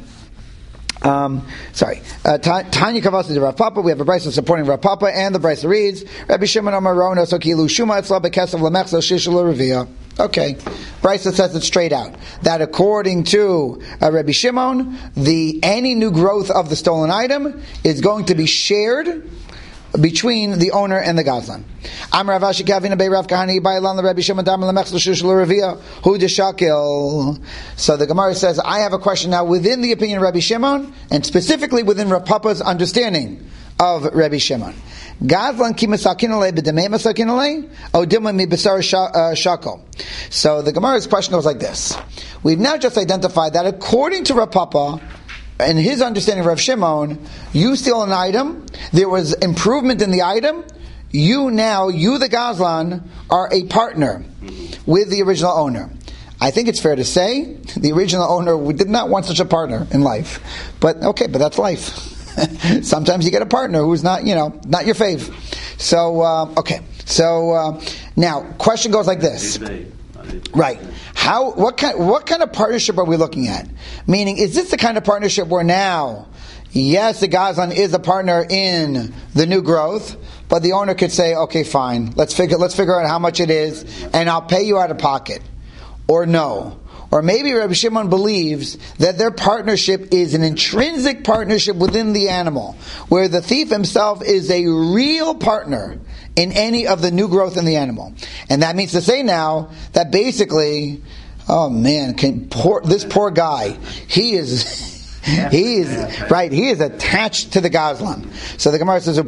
um, sorry, Tanya Kavasi to Rav Papa. We have a Brisa supporting Rav Papa, and the Brisa reads, Rabbi Shimon Amar Rona Sokilu Shuma Etzla Bekesav Lamechza Shishul Revia. Okay, Brisa says it straight out that according to uh, Rabbi Shimon, the any new growth of the stolen item is going to be shared between the owner and the Gazlan. Am Rav Ashi Kavina Bei Rav Kahani Bailan Rabbi Shimon Dam Lamechz L'Shushul Revia Hu Deshakil. So the Gemara says, I have a question now within the opinion of Rabbi Shimon, and specifically within Rav Papa's understanding of Rabbi Shimon. Gazlan ki masakinale b'demei masakinale o dimah mi b'sar shakol. So the Gemara's question goes like this: we've now just identified that according to Rav Papa, in his understanding of Rav Shimon, you steal an item, there was improvement in the item, you now, you the Gazlan, are a partner with the original owner. I think it's fair to say, the original owner did not want such a partner in life. But, okay, but that's life. Sometimes you get a partner who's not, you know, not your fave. So, uh, okay. So, uh, now, question goes like this. Right. How? What kind? What kind of partnership are we looking at? Meaning, is this the kind of partnership where now, yes, the Gazlan is a partner in the new growth, but the owner could say, okay, fine, let's figure let's figure out how much it is, and I'll pay you out of pocket, or no. Or maybe Rabbi Shimon believes that their partnership is an intrinsic partnership within the animal, where the thief himself is a real partner in any of the new growth in the animal. And that means to say now that basically, Oh man, can poor this poor guy. He is. He is right. He is attached to the Gazlan. So the Gemara says,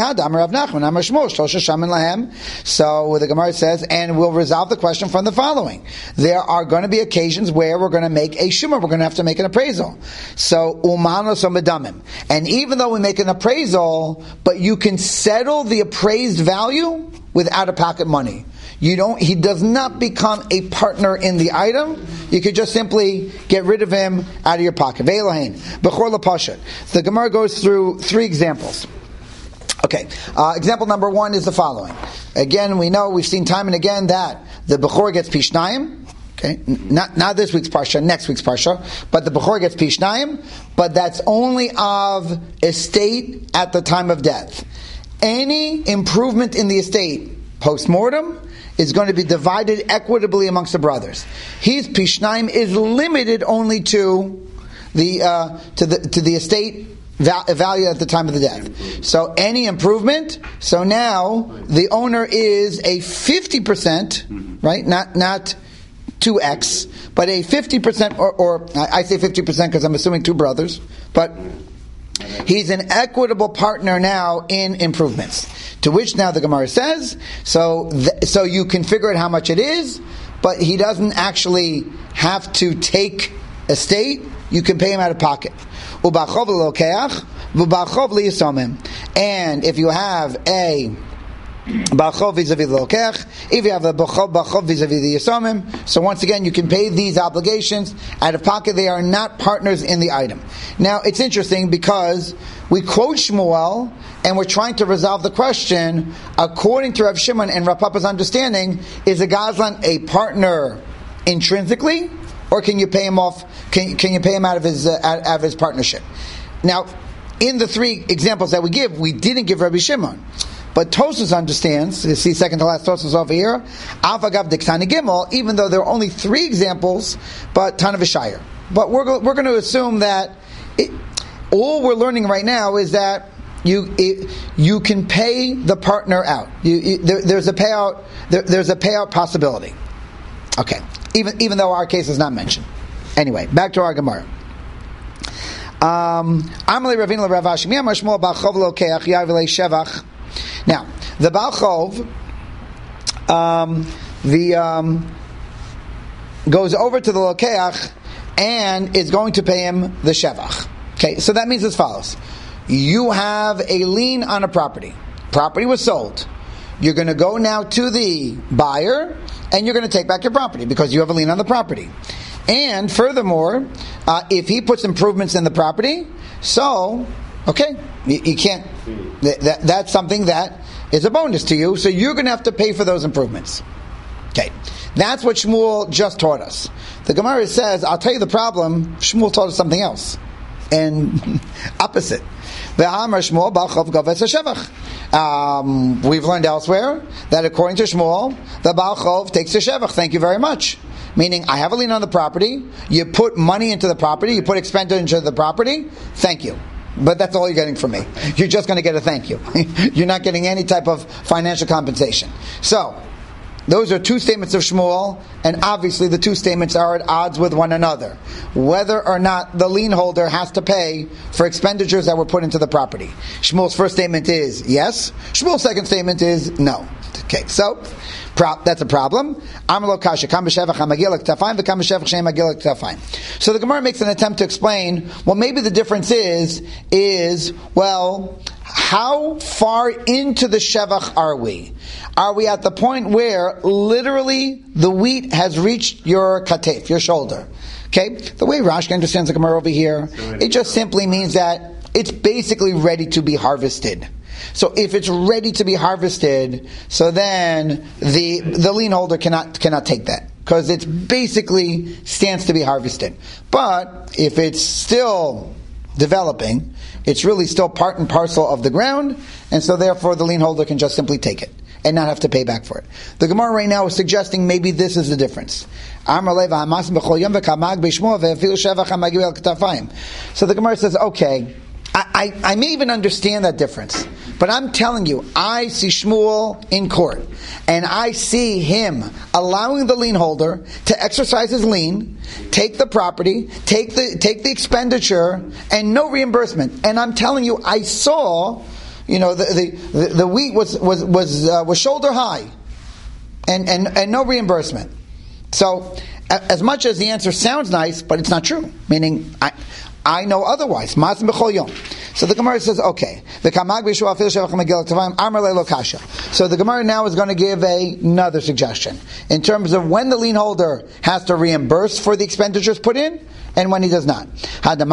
so the Gemara says, and we'll resolve the question from the following: there are going to be occasions where we're going to make a shumah. We're going to have to make an appraisal. So umanos medamim, and even though we make an appraisal, but you can settle the appraised value with out-of-pocket money. You don't. He does not become a partner in the item. You could just simply get rid of him out of your pocket. The Gemara goes through three examples. Okay, uh, example number one is the following. Again, we know we've seen time and again that the Bechor gets Pishnayim. Okay, not not this week's parsha, next week's parsha, but the Bechor gets Pishnayim. But that's only of estate at the time of death. Any improvement in the estate post-mortem is going to be divided equitably amongst the brothers. His Pishnaim is limited only to the uh, to the to the estate val- value at the time of the death. So any improvement, so now the owner is a fifty percent, right? Not not two x, but a fifty percent, or, or I say fifty percent because I'm assuming two brothers, but he's an equitable partner now in improvements. To which now the Gemara says, so th- so you can figure out how much it is, but he doesn't actually have to take estate. You can pay him out of pocket. And if you have a Bachov vis-a-vis the lokech, if you have a Bachov vis-a-vis the Yisomim, so once again you can pay these obligations out of pocket. They are not partners in the item. Now it's interesting because we quote Shmuel and we're trying to resolve the question according to Rav Shimon and Rav Papa's understanding: is a Gazlan a partner intrinsically, or can you pay him off? Can, can you pay him out of his uh, out, out of his partnership? Now, in the three examples that we give, we didn't give Rabbi Shimon. But Tosfos understands, you see second to last Tosfos over here, Avagav Diktani Gimel, even though there are only three examples, but Tana V'Shayir. But we're, we're going to assume that it, all we're learning right now is that you it, you can pay the partner out. You, you, there, there's a payout. There, there's a payout possibility. Okay, even even though our case is not mentioned. Anyway, back to our Gemara. Um, Amalei Ravina Rav Ashi Miyam Shmuel Bachov Lokeach Yavlei Shevach. Now, the Baal Chov, um, the um, goes over to the Lokeach and is going to pay him the Shevach. Okay, so that means as follows. You have a lien on a property. Property was sold. You're going to go now to the buyer and you're going to take back your property because you have a lien on the property. And furthermore, uh, if he puts improvements in the property, so... Okay, you, you can't. That, that, that's something that is a bonus to you. So you're going to have to pay for those improvements. Okay, that's what Shmuel just taught us. The Gemara says, "I'll tell you the problem." Shmuel taught us something else, and opposite. Um, we've learned elsewhere that according to Shmuel, the Baal Chov takes the shevach. Thank you very much. Meaning, I have a lien on the property. You put money into the property. You put expenditure into the property. Thank you. But that's all you're getting from me. You're just going to get a thank you. You're not getting any type of financial compensation. So, those are two statements of Shmuel, and obviously the two statements are at odds with one another. Whether or not the lien holder has to pay for expenditures that were put into the property. Shmuel's first statement is yes. Shmuel's second statement is no. Okay, so that's a problem. So the Gemara makes an attempt to explain, well, maybe the difference is, is, well, how far into the shevach are we? Are we at the point where literally the wheat has reached your katef, your shoulder? Okay? The way Rashi understands the Gemara over here, it just simply means that it's basically ready to be harvested. So if it's ready to be harvested, so then the the lien holder cannot cannot take that because it's basically stands to be harvested. But if it's still developing, it's really still part and parcel of the ground, and so therefore the lien holder can just simply take it and not have to pay back for it. The Gemara right now is suggesting maybe this is the difference. So the Gemara says, okay, I, I, I may even understand that difference. But I'm telling you, I see Shmuel in court, and I see him allowing the lien holder to exercise his lien, take the property, take the take the expenditure, and no reimbursement. And I'm telling you, I saw, you know, the the, the, the wheat was was was uh, was shoulder high, and, and and no reimbursement. So, as much as the answer sounds nice, but it's not true. Meaning, I I know otherwise. Mas b'chol yom. So the Gemara says, okay. So the Gemara now is going to give a, another suggestion in terms of when the lien holder has to reimburse for the expenditures put in and when he does not. So the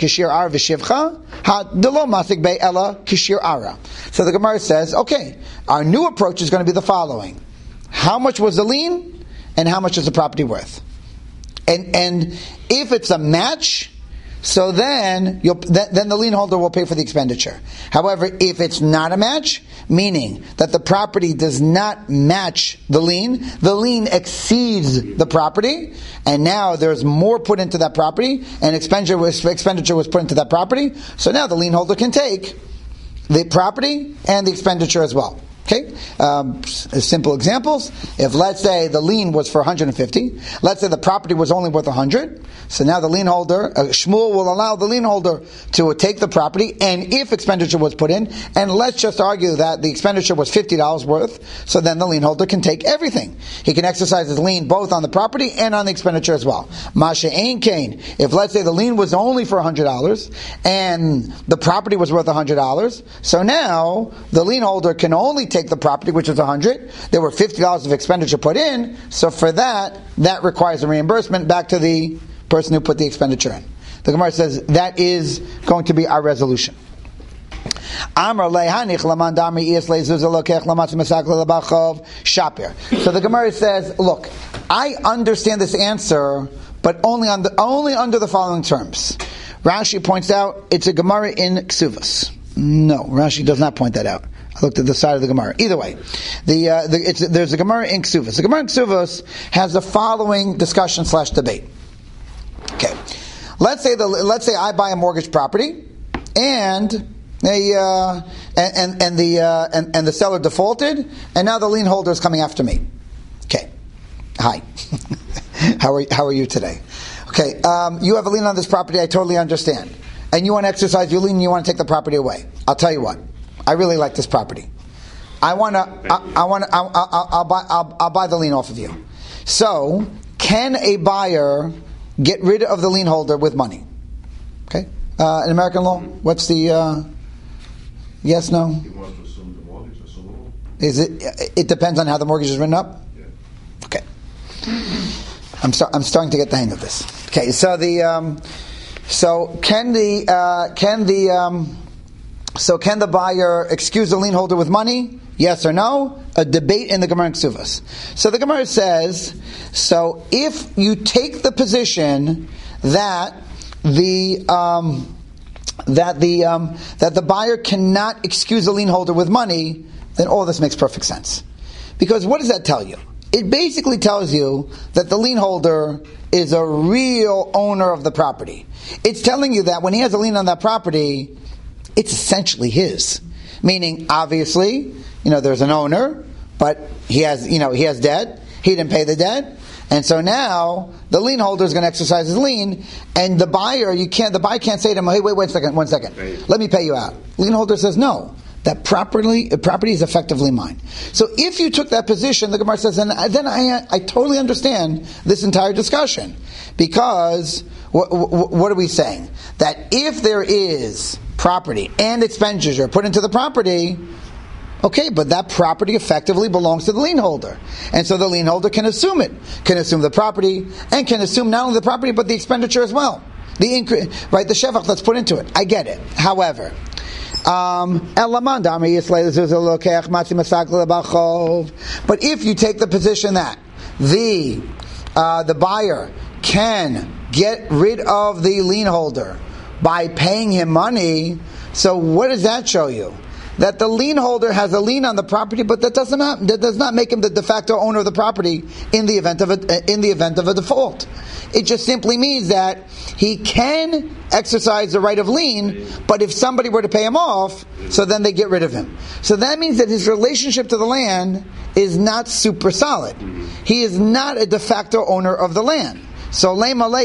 Gemara says, okay, our new approach is going to be the following. How much was the lien and how much is the property worth? And, and if it's a match, so then, you'll, th- then the lien holder will pay for the expenditure. However, if it's not a match, meaning that the property does not match the lien, the lien exceeds the property, and now there's more put into that property, and expenditure was, expenditure was put into that property, so now the lien holder can take the property and the expenditure as well. Okay, um, simple examples. If let's say the lien was for one hundred fifty, let's say the property was only worth one hundred, so now the lien holder, uh, Shmuel will allow the lien holder to take the property, and if expenditure was put in, and let's just argue that the expenditure was fifty dollars worth, so then the lien holder can take everything. He can exercise his lien both on the property and on the expenditure as well. Masha Ein Kain, if let's say the lien was only for one hundred dollars, and the property was worth one hundred dollars, so now the lien holder can only take the property, which is one hundred dollars. There were fifty dollars of expenditure put in, so for that, that requires a reimbursement back to the person who put the expenditure in. The Gemara says that is going to be our resolution. So the Gemara says, look, I understand this answer, but only on the, only under the following terms. Rashi points out it's a Gemara in Ksuvas. No, Rashi does not point that out. I looked at the side of the Gemara. Either way, the, uh, the it's, there's a Gemara in Ksuvas. The Gemara in Ksuvas has the following discussion slash debate. Okay, let's say the let's say I buy a mortgage property, and a uh, and, and and the uh, and, and the seller defaulted, and now the lien holder is coming after me. Okay, hi, how are how are you today? Okay, um, you have a lien on this property. I totally understand, and you want to exercise your lien. And you want to take the property away. I'll tell you what. I really like this property. I want to. I, I want. I'll, I'll, I'll buy. I'll, I'll buy the lien off of you. So, can a buyer get rid of the lien holder with money? Okay. Uh, in American law, what's the uh, yes? No. He wants to assume the mortgage. Assume Is it? It depends on how the mortgage is written up. Yeah. Okay. I'm. Start, I'm starting to get the hang of this. Okay. So the. Um, so can the. Uh, can the. Um, So can the buyer excuse the lien holder with money? Yes or no? A debate in the Gemara in Ksuvas. So the Gemara says, so if you take the position that the um, that the um, that the buyer cannot excuse the lien holder with money, then all this makes perfect sense. Because what does that tell you? It basically tells you that the lien holder is a real owner of the property. It's telling you that when he has a lien on that property, it's essentially his. Meaning, obviously, you know, there's an owner, but he has, you know, he has debt. He didn't pay the debt. And so now, the lien holder is going to exercise his lien, and the buyer, you can't, the buyer can't say to him, hey, wait, wait a second, one second. Let me pay you out. Lien holder says, no. That property, property is effectively mine. So if you took that position, the Gemara says, then, then I, I totally understand this entire discussion. Because, what, what are we saying? That if there is property and expenditure put into the property, okay, but that property effectively belongs to the lien holder. And so the lien holder can assume it. Can assume the property, and can assume not only the property, but the expenditure as well. The incre- right, the shevach that's put into it. I get it. However, Um, but if you take the position that the uh, the buyer can get rid of the lien holder by paying him money, so what does that show you? that the lien holder has a lien on the property, but that does not that does not make him the de facto owner of the property in the event of a in the event of a default. It just simply means that he can exercise the right of lien, but if somebody were to pay him off, so then they get rid of him. So that means that his relationship to the land is not super solid. He is not a de facto owner of the land. So So now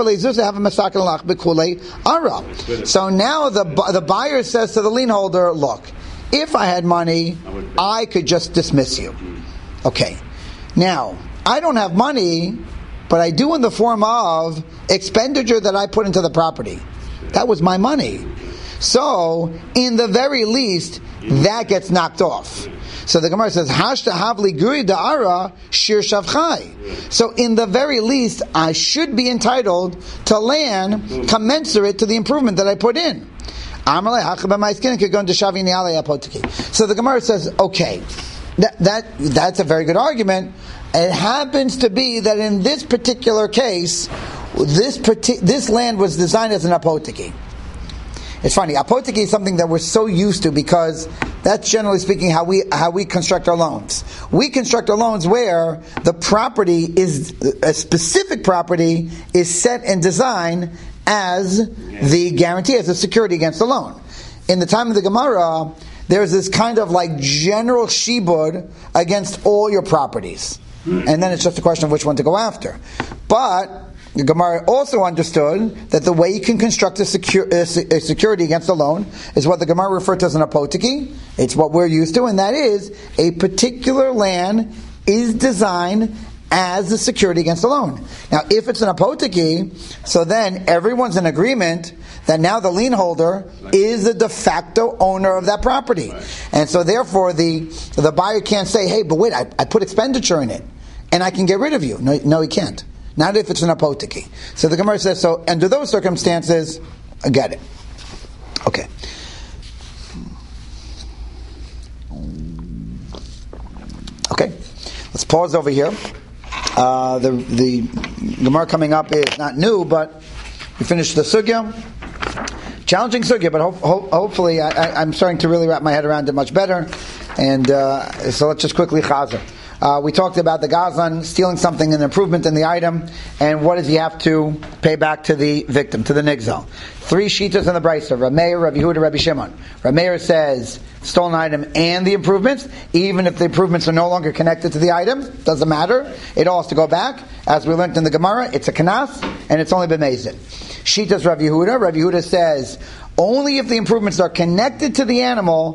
the the buyer says to the lien holder, look, if I had money, I could just dismiss you. Okay. Now, I don't have money, but I do in the form of expenditure that I put into the property. That was my money. So, in the very least, that gets knocked off. So the Gemara says, Hashta havli guri da'ara shir shavchai. So in the very least, I should be entitled to land commensurate to the improvement that I put in. So the Gemara says, okay, that, that that's a very good argument. It happens to be that in this particular case, this parti- this land was designed as an apoteki. It's funny, apoteki is something that we're so used to because that's generally speaking how we how we construct our loans. We construct our loans where the property is, a specific property is set and designed as the guarantee, as a security against the loan. In the time of the Gemara, there's this kind of like general shibud against all your properties. And then it's just a question of which one to go after. But the Gemara also understood that the way you can construct a, secure, a, a security against a loan is what the Gemara referred to as an apoteki. It's what we're used to, and that is a particular land is designed as a security against a loan. Now, if it's an apoteki, so then everyone's in agreement that now the lien holder is the de facto owner of that property. And so therefore the the buyer can't say, hey, but wait, I, I put expenditure in it, and I can get rid of you. No, no, he can't. Not if it's an apoteki. So the Gemara says, so under those circumstances, I get it. Okay. Okay. Let's pause over here. Uh, the the Gemara coming up is not new, but we finished the sugya. Challenging sugya, but ho- ho- hopefully I, I, I'm starting to really wrap my head around it much better. And uh, so let's just quickly chazer. Uh, we talked about the Gazlan stealing something, an improvement in the item, and what does he have to pay back to the victim, to the nigzal? Three shitas in the Brisa, Rav Meir, Rav Yehuda, Rabbi Shimon. Rav Meir says, stolen item and the improvements, even if the improvements are no longer connected to the item, doesn't matter, it all has to go back. As we learned in the Gemara, it's a kanas, and it's only b'mezid. Shitas Rav Yehuda, Rav Yehuda says, only if the improvements are connected to the animal,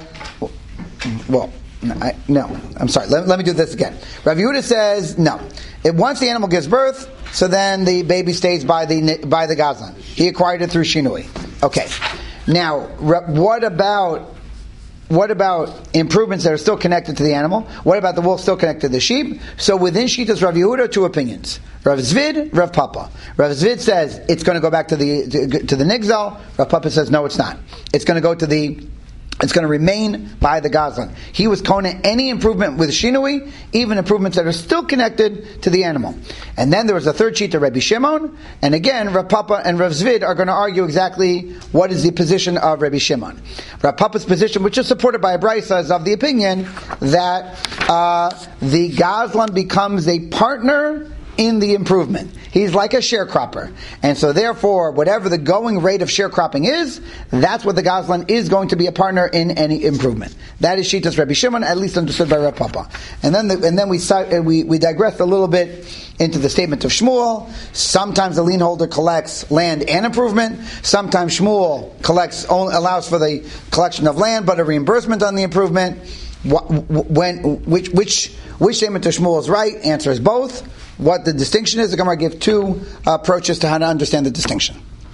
well, I, no, I'm sorry. Let, let me do this again. Rav Yehuda says no. It, once the animal gives birth, so then the baby stays by the by the Gazlan. He acquired it through shinui. Okay. Now, what about what about improvements that are still connected to the animal? What about the wool still connected to the sheep? So within Shitas Rav Yehuda, two opinions: Rav Zvid, Rav Papa. Rav Zvid says it's going to go back to the to, to the nigzal. Rav Papa says no, it's not. It's going to go to the It's going to remain by the Gazlan. He was kona any improvement with shinui, even improvements that are still connected to the animal. And then there was a third sheet to Rabbi Shimon, and again, Rav Papa and Rav Zvid are going to argue exactly what is the position of Rabbi Shimon. Rav Papa's position, which is supported by a brisa, is of the opinion that uh, the Gazlan becomes a partner in the improvement. He's like a sharecropper. And so therefore, whatever the going rate of sharecropping is, that's what the Gazlan is going to be a partner in any improvement. That is Shitas Rabbi Shimon, at least understood by Rav Papa. And then the, and then we, we we digressed a little bit into the statement of Shmuel. Sometimes the lien holder collects land and improvement. Sometimes Shmuel collects allows for the collection of land, but a reimbursement on the improvement. When which which which statement of Shmuel is right? Answer is both. What the distinction is, the Gemara gives two approaches to how to understand the distinction.